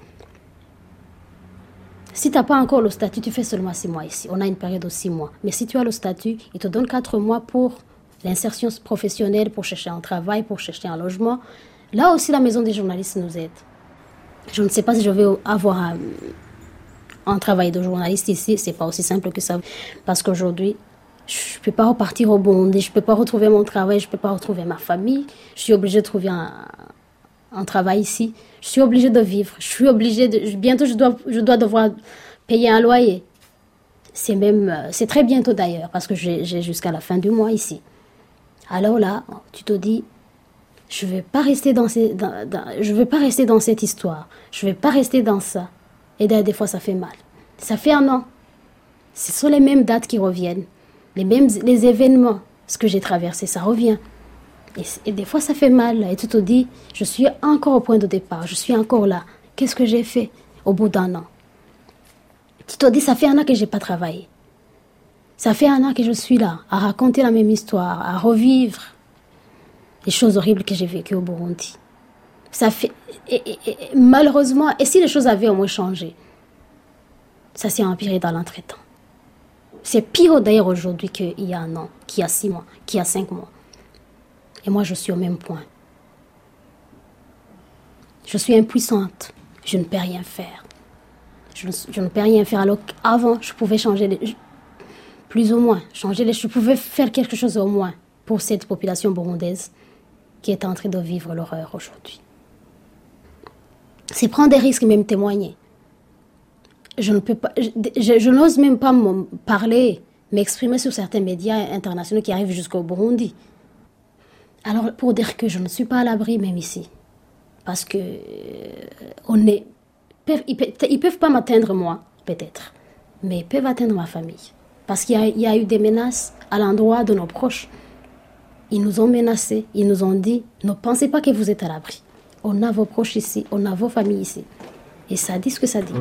Si tu n'as pas encore le statut, tu fais seulement 6 mois ici. On a une période de 6 mois. Mais si tu as le statut, il te donne 4 mois pour l'insertion professionnelle, pour chercher un travail, pour chercher un logement. Là aussi, la maison des journalistes nous aide. Je ne sais pas si je vais avoir un travail de journaliste ici. Ce n'est pas aussi simple que ça. Parce qu'aujourd'hui, je ne peux pas repartir au Burundi, je ne peux pas retrouver mon travail, je ne peux pas retrouver ma famille. Je suis obligée de trouver un travail ici. Je suis obligée de vivre. Je suis obligée de... Bientôt, je dois devoir payer un loyer. C'est très bientôt d'ailleurs, parce que j'ai jusqu'à la fin du mois ici. Alors là, tu te dis, je ne vais pas rester dans cette histoire. Je ne vais pas rester dans ça. Et des fois, ça fait mal. Ça fait 1 an. Ce sont les mêmes dates qui reviennent. Les événements, ce que j'ai traversé, ça revient. Et des fois, ça fait mal. Et tu te dis, je suis encore au point de départ. Je suis encore là. Qu'est-ce que j'ai fait au bout d'1 an? Tu te dis, ça fait 1 an que je n'ai pas travaillé. Ça fait 1 an que je suis là, à raconter la même histoire, à revivre les choses horribles que j'ai vécues au Burundi. Ça fait... malheureusement, et si les choses avaient au moins changé, ça s'est empiré dans l'entretemps. C'est pire d'ailleurs aujourd'hui qu'il y a 1 an, qu'il y a 6 mois, qu'il y a 5 mois. Et moi, je suis au même point. Je suis impuissante. Je ne peux rien faire. Je ne peux rien faire. Alors qu'avant, je pouvais changer plus ou moins. Je pouvais faire quelque chose au moins pour cette population burundaise qui est en train de vivre l'horreur aujourd'hui. C'est prendre des risques, même témoigner. Je n'ose même pas parler, m'exprimer sur certains médias internationaux qui arrivent jusqu'au Burundi. Alors, pour dire que je ne suis pas à l'abri, même ici. Parce que ils peuvent pas m'atteindre moi, peut-être. Mais ils peuvent atteindre ma famille. Parce qu'il y a eu des menaces à l'endroit de nos proches. Ils nous ont menacés, ils nous ont dit, ne pensez pas que vous êtes à l'abri. On a vos proches ici, on a vos familles ici. Et ça dit ce que ça dit.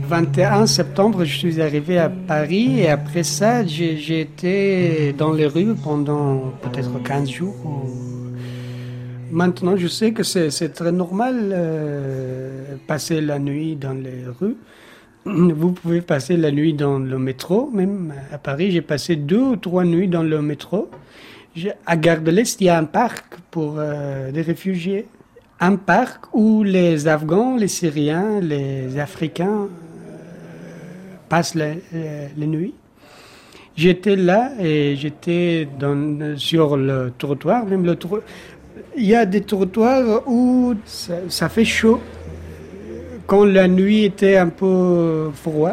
21 septembre, je suis arrivé à Paris et après ça, j'ai été dans les rues pendant peut-être 15 jours. Maintenant, je sais que c'est très normal passer la nuit dans les rues. Vous pouvez passer la nuit dans le métro, même à Paris. J'ai passé 2 ou 3 nuits dans le métro. À Gare de l'Est, il y a un parc pour des réfugiés. Un parc où les Afghans, les Syriens, les Africains passent les nuits. J'étais là et j'étais sur le trottoir. Il y a des trottoirs où ça fait chaud. Quand la nuit était un peu froid.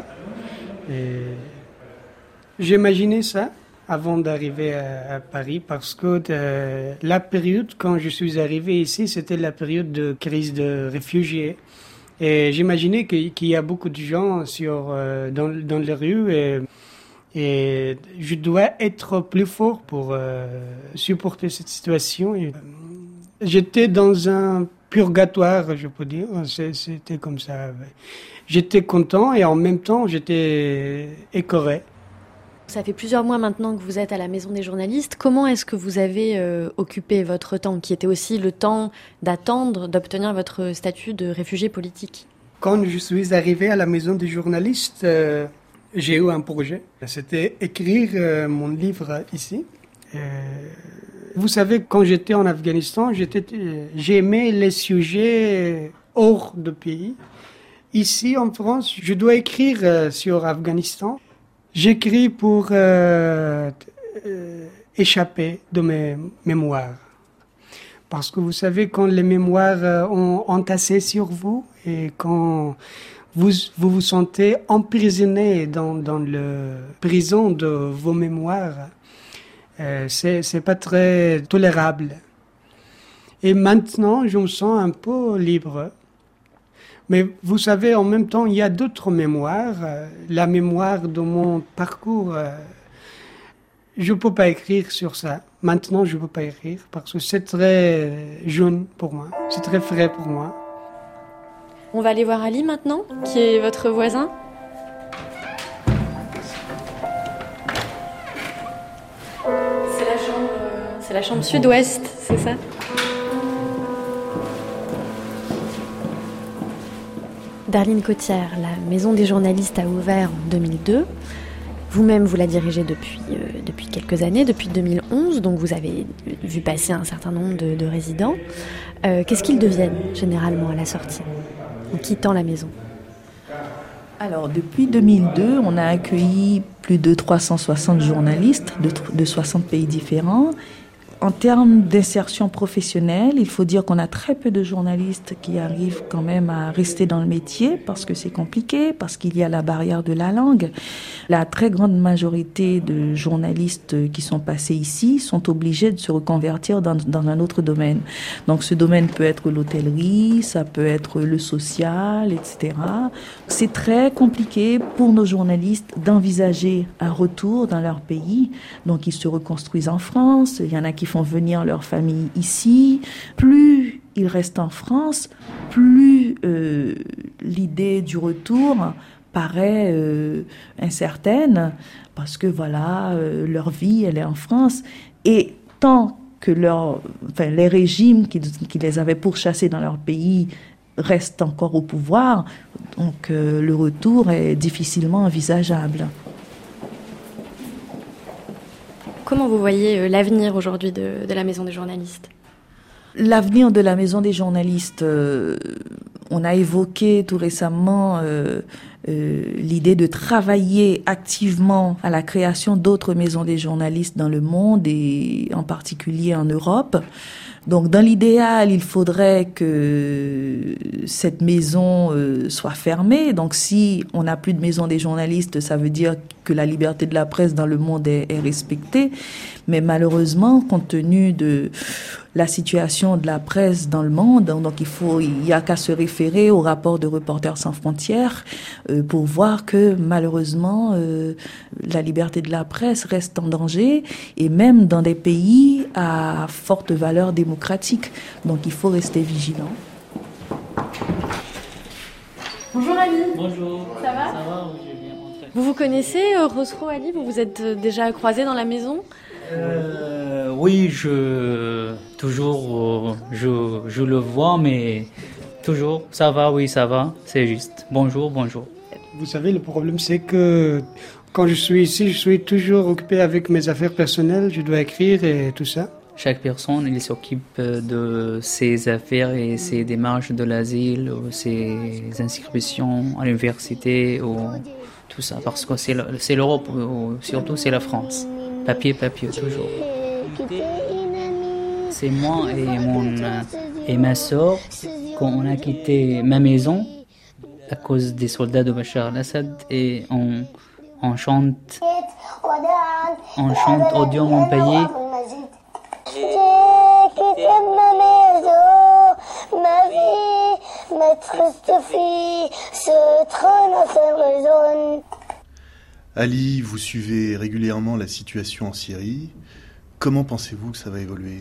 J'imaginais ça avant d'arriver à Paris parce que la période quand je suis arrivé ici, c'était la période de crise de réfugiés. Et j'imaginais qu'il y a beaucoup de gens dans les rues et je dois être plus fort pour supporter cette situation. J'étais dans un purgatoire, je peux dire. C'était comme ça. J'étais content et en même temps, j'étais écoré. Ça fait plusieurs mois maintenant que vous êtes à la Maison des journalistes. Comment est-ce que vous avez occupé votre temps, qui était aussi le temps d'attendre, d'obtenir votre statut de réfugié politique ? Quand je suis arrivé à la Maison des journalistes, j'ai eu un projet. C'était écrire mon livre ici. Vous savez, quand j'étais en Afghanistan, j'aimais les sujets hors de pays. Ici, en France, je dois écrire sur Afghanistan. J'écris pour échapper de mes mémoires. Parce que vous savez, quand les mémoires ont entassé sur vous et quand vous sentez emprisonné dans le prison de vos mémoires, c'est pas très tolérable. Et maintenant, je me sens un peu libre. Mais vous savez, en même temps, il y a d'autres mémoires. La mémoire de mon parcours, je ne peux pas écrire sur ça. Maintenant, je ne peux pas écrire parce que c'est très jeune pour moi. C'est très frais pour moi. On va aller voir Ali maintenant, qui est votre voisin. C'est la chambre sud-ouest, c'est ça ? Darline Cottière, la Maison des journalistes a ouvert en 2002. Vous-même, vous la dirigez depuis quelques années, depuis 2011, donc vous avez vu passer un certain nombre de résidents. Qu'est-ce qu'ils deviennent généralement à la sortie, en quittant la maison ? Alors, depuis 2002, on a accueilli plus de 360 journalistes de 60 pays différents. En termes d'insertion professionnelle, il faut dire qu'on a très peu de journalistes qui arrivent quand même à rester dans le métier parce que c'est compliqué, parce qu'il y a la barrière de la langue. La très grande majorité de journalistes qui sont passés ici sont obligés de se reconvertir dans un autre domaine. Donc ce domaine peut être l'hôtellerie, ça peut être le social, etc. C'est très compliqué pour nos journalistes d'envisager un retour dans leur pays. Donc ils se reconstruisent en France, il y en a qui font venir leur famille ici. Plus ils restent en France, plus l'idée du retour paraît incertaine parce que voilà, leur vie, elle est en France. Et tant que les régimes qui les avaient pourchassés dans leur pays restent encore au pouvoir, donc le retour est difficilement envisageable. Comment vous voyez l'avenir aujourd'hui de la Maison des journalistes ? L'avenir de la Maison des journalistes, on a évoqué tout récemment l'idée de travailler activement à la création d'autres maisons des journalistes dans le monde et en particulier en Europe. Donc, dans l'idéal, il faudrait que cette maison soit fermée. Donc, si on n'a plus de maison des journalistes, ça veut dire que la liberté de la presse dans le monde est respectée. Mais malheureusement, compte tenu de la situation de la presse dans le monde, donc il y a qu'à se référer au rapport de Reporters sans frontières pour voir que malheureusement, la liberté de la presse reste en danger et même dans des pays à forte valeur démocratique. Donc il faut rester vigilant. Bonjour Ali. Bonjour. Ça va? Ça va, oui, je viens rentrer. Vous connaissez Rosro Ali? Vous vous êtes déjà croisés dans la maison? Oui, je le vois, mais toujours, ça va, oui, ça va, c'est juste. Bonjour. Vous savez, le problème, c'est que quand je suis ici, je suis toujours occupé avec mes affaires personnelles, je dois écrire et tout ça. Chaque personne, il s'occupe de ses affaires et ses démarches de l'asile, ou ses inscriptions à l'université, ou tout ça, parce que c'est l'Europe, ou surtout c'est la France. Papier, toujours. C'est moi et ma sœur, quand on a quitté ma maison à cause des soldats de Bachar al-Assad, et on chante Ô Dieu mon pays. J'ai quitté ma maison, ma vie, ma triste fille, ce trône en seule raison. Ali, vous suivez régulièrement la situation en Syrie. Comment pensez-vous que ça va évoluer?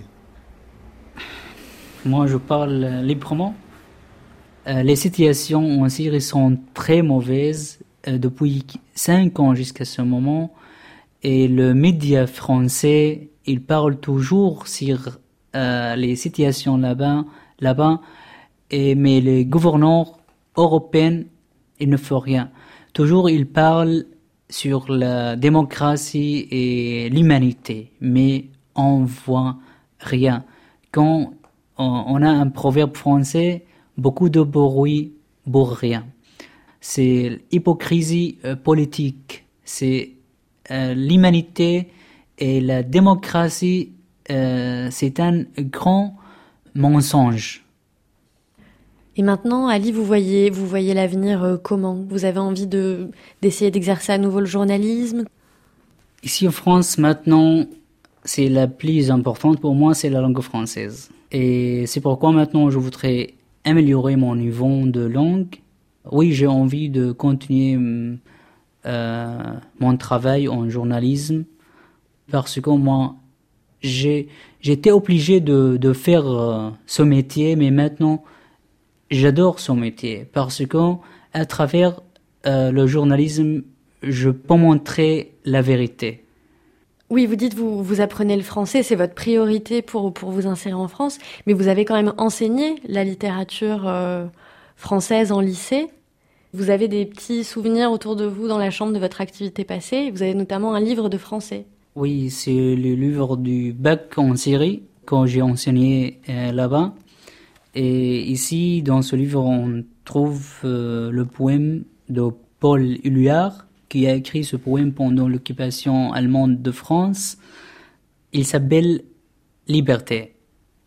Moi, je parle librement. Les situations en Syrie sont très mauvaises depuis 5 ans jusqu'à ce moment. Et le média français, il parle toujours sur les situations là-bas. Mais les gouverneurs européens, ils ne font rien. Toujours, ils parlent sur la démocratie et l'humanité, mais on voit rien. Quand on a un proverbe français, beaucoup de bruit pour rien. C'est l'hypocrisie politique, c'est l'humanité et la démocratie, c'est un grand mensonge. Et maintenant, Ali, vous voyez l'avenir comment? Vous avez envie d'essayer d'exercer à nouveau le journalisme? Ici en France, maintenant, c'est la plus importante pour moi, c'est la langue française. Et c'est pourquoi maintenant je voudrais améliorer mon niveau de langue. Oui, j'ai envie de continuer mon travail en journalisme parce que moi, j'étais obligé de faire ce métier, mais maintenant, j'adore ce métier parce que à travers le journalisme, je peux montrer la vérité. Oui, vous dites vous apprenez le français, c'est votre priorité pour vous insérer en France, mais vous avez quand même enseigné la littérature française en lycée. Vous avez des petits souvenirs autour de vous dans la chambre de votre activité passée. Vous avez notamment un livre de français. Oui, c'est le livre du bac en Syrie quand j'ai enseigné là-bas. Et ici, dans ce livre, on trouve le poème de Paul Éluard, qui a écrit ce poème pendant l'occupation allemande de France. Il s'appelle « Liberté ».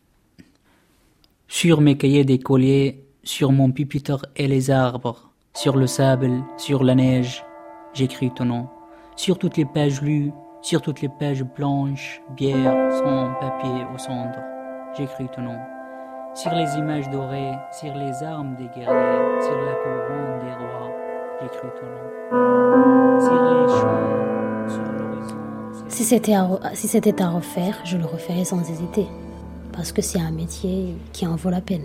Sur mes cahiers d'écolier, sur mon pupitre et les arbres, sur le sable, sur la neige, j'écris ton nom. Sur toutes les pages lues, sur toutes les pages blanches, bière, sang, papier ou cendre, j'écris ton nom. Sur les images dorées, sur les armes des guerriers, sur la couronne des rois, j'écris ton nom. Sur les champs, sur l'horizon. Si c'était à refaire, je le referais sans hésiter. Parce que c'est un métier qui en vaut la peine.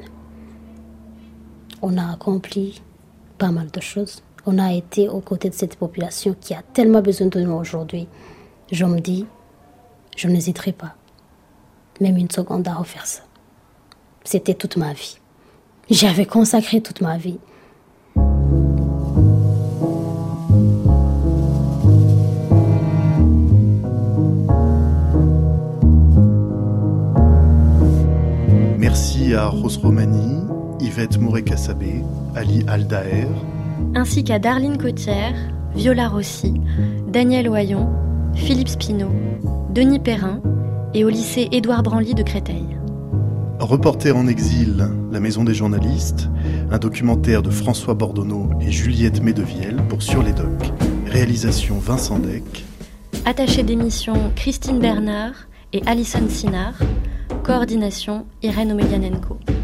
On a accompli pas mal de choses. On a été aux côtés de cette population qui a tellement besoin de nous aujourd'hui. Je me dis, je n'hésiterai pas, même une seconde, à refaire ça. C'était toute ma vie. J'avais consacré toute ma vie. Merci à Rose Romani, Yvette Mouré-Kassabé, Ali Aldaher, ainsi qu'à Darline Cottière, Viola Rossi, Daniel Oyon, Philippe Spinaud, Denis Perrin et au lycée Édouard Branly de Créteil. Reporter en exil, La Maison des journalistes, un documentaire de François Bordonneau et Juliette Medevielle pour Sur les Docs. Réalisation Vincent Deck. Attaché d'émission Christine Bernard et Alison Sinard. Coordination Irène Omelianenko.